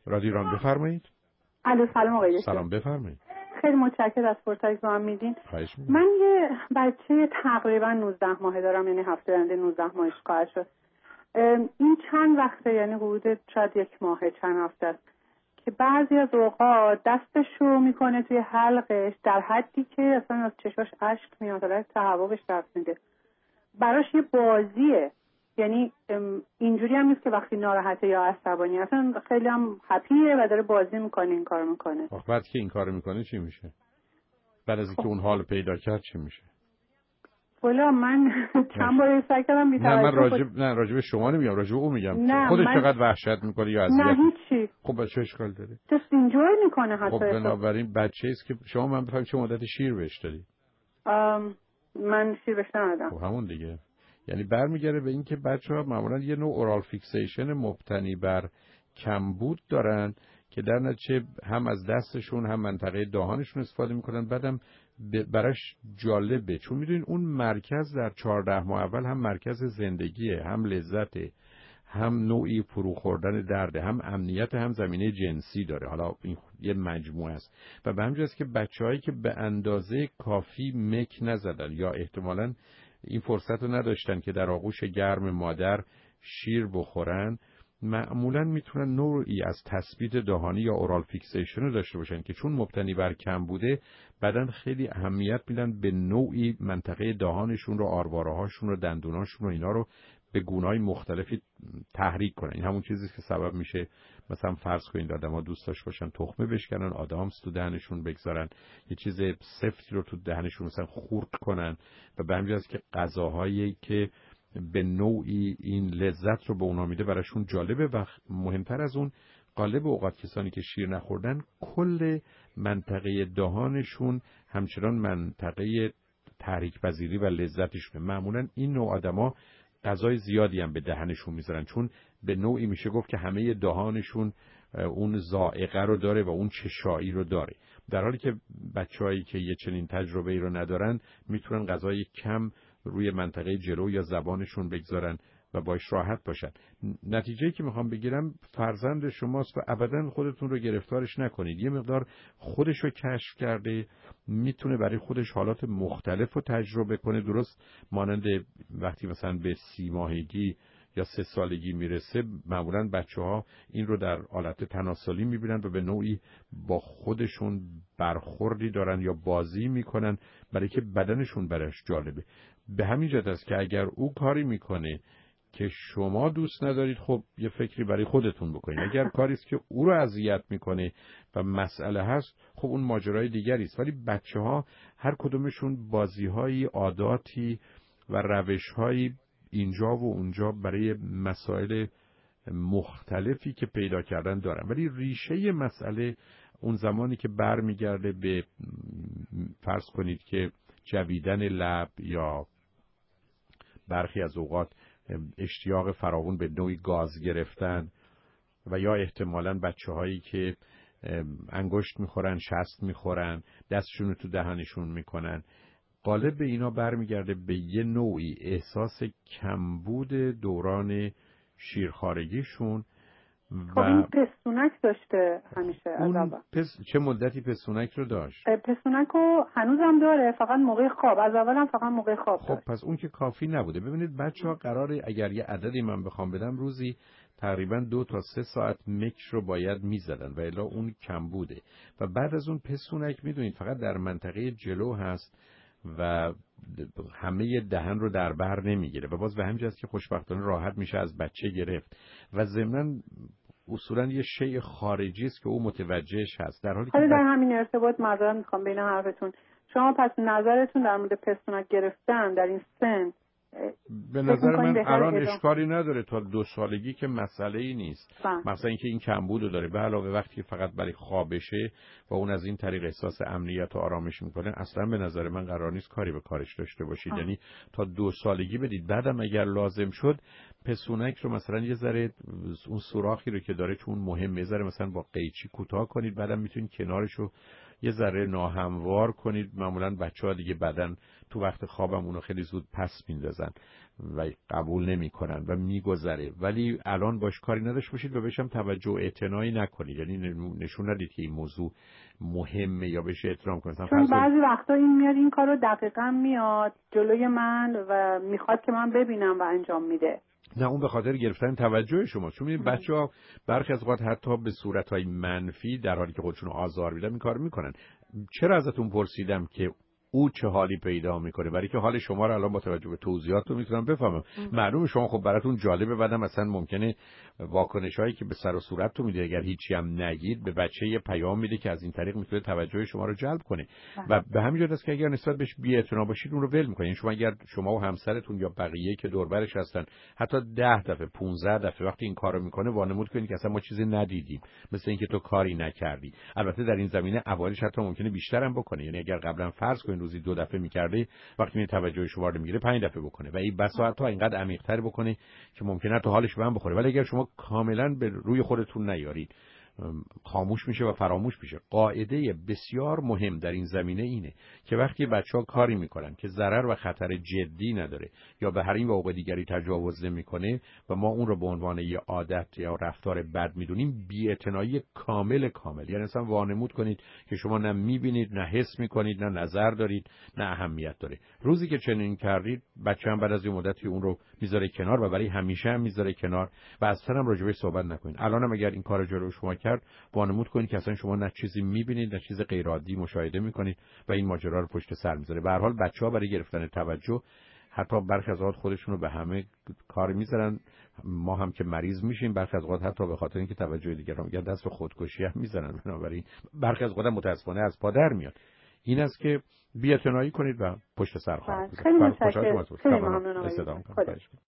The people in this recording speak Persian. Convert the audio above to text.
رادیو ایران بفرمایید. الو سلام آقای دکتر. سلام بفرمایید. خیلی متشکرم از فرصتی که من میدین. من یه بچه تقریبا 19 ماهه دارم، یعنی هفته آینده 19 ماهش خواهد شد. این چند وقته، یعنی حدود شاید 1 ماه چند هفته است که بعضی از اوقات دستش رو میکنه توی حلقش در حدی که اصلا از چشاش اشک میاد، حالا تهوع دست میده. براش یه بازیه، یعنی اینجوری هم نیست که وقتی ناراحته یا عصبانی، اصلا خیلی هم هپیه و داره بازی میکنه، این کار میکنه. بعد که این کار میکنه چی میشه؟ بعد از اینکه اون حال پیدا کرد چی میشه؟ والا من چند بار سعی کردم بی‌توجهی. نه راجب شما نمیگم، راجب اون میگم. خودش چقدر وحشت میکنه یا اذیت؟ نه هیچی. خب چه اشکال داره؟ دست اینجوری میکنه حتی. خب بنابراین بچه‌ایست که شما من بفهمم چه مدت شیر بهش دادی؟ من شیر بهش ندادم. خب همون دیگه. یعنی برمیگره به این که بچه‌ها معمولا یه نوع اورال فیکسیشن مبتنی بر کمبود دارن که در نتیجه هم از دستشون هم منطقه دهانشون استفاده میکنن. بعدم براش جالبه چون میدونین اون مرکز در 14 ماه اول هم مرکز زندگیه، هم لذته، هم نوعی فرو خوردن درده، هم امنیت، هم زمینه جنسی داره. حالا این یه مجموعه است و به همین جاست که بچه‌هایی که به اندازه کافی مک نزدن یا احتمالاً این فرصت رو نداشتن که در آغوش گرم مادر شیر بخورن، معمولاً میتونن نوعی از تثبیت دهانی یا اورال فیکسیشن رو داشته باشن که چون مبتنی بر کم بوده بدن خیلی اهمیت میدن به نوعی منطقه دهانشون رو، آرواره هاشون رو، دندوناشون رو، اینا رو به گونه‌های مختلفی تحریک کنن. این همون چیزی که سبب میشه مثلا فرض کنید آدم‌ها دوست داشته باشن تخمه بشکنن، آدامس تو دهنشون بگذارن، یه چیز سفتی رو تو دهنشون مثلا خورد کنن و به همین جاست که غذاهایی که به نوعی این لذت رو به اونا میده براشون جالبه و مهمتر از اون غالب اوقات کسانی که شیر نخوردن کل منطقه دهانشون همچنان منطقه تحریک پذیری و لذتشونه. معمولا این نوع آدما غذای زیادی هم به دهنشون میذارن چون به نوعی میشه گفت که همه دهانشون اون ذائقه رو داره و اون چشایی رو داره، در حالی که بچه‌هایی که یه چنین تجربه‌ای رو ندارن میتونن غذای کم روی منطقه جلو یا زبانشون بگذارن و باش راحت باشن. نتیجه‌ای که میخوام بگیرم فرزند شماست و ابداً خودتون رو گرفتارش نکنید. یه مقدار خودش رو کشف کرده، میتونه برای خودش حالات مختلف رو تجربه کنه، درست مانند وقتی مثلا به 30 ماهگی یا 3 سالگی میرسه معمولاً بچه‌ها این رو در حالت تناسلی میبینن و به نوعی با خودشون برخوردی دارن یا بازی میکنن برای که بدنشون براش جالبه. به همین جهت است که اگر او کاری میکنه که شما دوست ندارید، خب یه فکری برای خودتون بکنید. اگر کاری است که او رو اذیت میکنه و مسئله هست، خب اون ماجرای دیگری است. ولی بچه‌ها هر کدومشون بازی‌هایی، عاداتی و روش‌هایی اینجا و اونجا برای مسائل مختلفی که پیدا کردن دارن، ولی ریشه مسئله اون زمانی که برمیگرده به فرض کنید که جویدن لب یا برخی از اوقات اشتیاق فراوان به نوعی گاز گرفتن و یا احتمالاً بچه‌هایی که انگشت میخورن، شست میخورن، دستشون رو تو دهنشون میکنن، غالب به اینا برمیگرده به یه نوعی احساس کمبود دوران شیرخوارگیشون. خب این پستونک داشته همیشه از اول. چه مدتی پستونک رو داشت؟ پستونک رو هنوزم داره، فقط موقع خواب. از اولم فقط موقع خواب خب داشت. پس اون که کافی نبوده. ببینید بچه‌ها قراره اگر یه عددی من بخوام بدم روزی تقریبا 2 تا 3 ساعت مکش رو باید میزدن و الا اون کم بوده و بعد از اون پستونک میدونید فقط در منطقه جلو هست و همه دهن رو در بر نمیگیره و باز به همین جاست که خوشبختانه راحت میشه از بچه گرفت و ضمناً اصولاً یه شیء خارجی است که او متوجهش هست. در حالی که در همین ارتباط معذرت میخوام بین حرفتون، شما پس نظرتون در مورد پستونک گرفتن در این سن به نظر من الان اشکالی نداره تا 2 سالگی که مسئله ای نیست. مثلا اینکه این کمبود رو داره به علاوه وقتی که فقط برای خوابشه و اون از این طریق احساس امنیت و آرامش میکنه، اصلا به نظر من قرار نیست کاری به کارش داشته باشید. یعنی تا 2 سالگی بدید، بعدم اگر لازم شد پسونک رو مثلا یه ذره اون سوراخی رو که داره چون مهمه یه ذره مثلا با قیچی کوتاه کنید، بعدم میتونید کنارش رو یه ذره ناهموار کنید. معمولا بچه‌ها دیگه بعدن تو وقت خوابم اونو خیلی زود پس میندازن و قبول نمیکنن و میگذره، ولی الان باش کاری نداشته باشید و بهشم توجه و اعتنایی نکنید، یعنی نشون ندید که این موضوع مهمه یا بهش احترام کنید. چون بعضی وقتا این میاد این کارو دقیقاً میاد جلوی من و میخواد که من ببینم و انجام میده. نه اون به خاطر گرفتن توجه شما، چون این بچه‌ها برخی از اوقات حتی به صورت‌های منفی در حالی که خودشون آزار میدن این کارو میکنن. چرا ازتون پرسیدم که او چه حالی پیدا میکنه؟ برای که حال شما رو الان با توجه به توضیحاتتون میتونم بفهمم. معلومه شما خب براتون جالبه، بعدم مثلا ممکنه واکنشایی که به سر و صورتتون میده اگر هیچی هم نگید به بچه یه پیام میده که از این طریق میتونه توجه شما رو جلب کنه و به همین جهت است که اگر نسبت بهش بی‌اعتنا باشید اون رو ول میکنید. شما اگر شما و همسرتون یا بقیه که دور برش هستن حتی 10 دفعه 15 دفعه وقتی این کارو میکنه وانمود کنید که اصلا ما چیزی ندیدیم، مثل اینکه تو کاری نکردی. البته در این زمینه اولش حتی ممکنه بیشتر هم بکنه، یعنی اگر قبلا فرض کنید روزی 2 دفعه میکرده وقتی این توجه شما رو میگیره 5 دفعه بکنه و این بسا حتی اینقدر عمیق‌تر بکنه که ممکنه تو حالش به هم بخوره. ولی اگر شما کاملا به روی خودتون نیارید خاموش میشه و فراموش میشه. قاعده بسیار مهم در این زمینه اینه که وقتی بچه‌ها کاری میکنن که ضرر و خطر جدی نداره یا به حریم و حقوق دیگری تجاوز نمیکنه و ما اون رو به عنوان یه عادت یا رفتار بد میدونیم، بی‌اعتنایی کامل یعنی اصلا وانمود کنید که شما نه میبینید نه حس میکنید نه نظر دارید نه اهمیت داره. روزی که چنین کردید بچه هم بعد از یه مدتی اون رو میذاره کنار و برای همیشه هم میذاره کنار و اصلا هم راجبش صحبت نکنید. الانم اگر این کارو جلوی شما کرد وانمود کنید که اصلا شما نه چیزی میبینید نه چیز غیر عادی مشاهده میکنید و این ماجرا رو پشت سر میذاره. به هر حال بچه‌ها برای گرفتن توجه حتی برخی از اوقات خودشونو به همه کار میذارن، ما هم که مریض میشیم برخی از اوقات حتی به خاطر اینکه توجه دیگران میگن دست به خودکشی هم میزنن. بنابراین برخی از اوقات متاسفانه از پا در میاد. این است که بی‌اعتنایی کنید و پشت سر خواهد. خیلی متشکرم.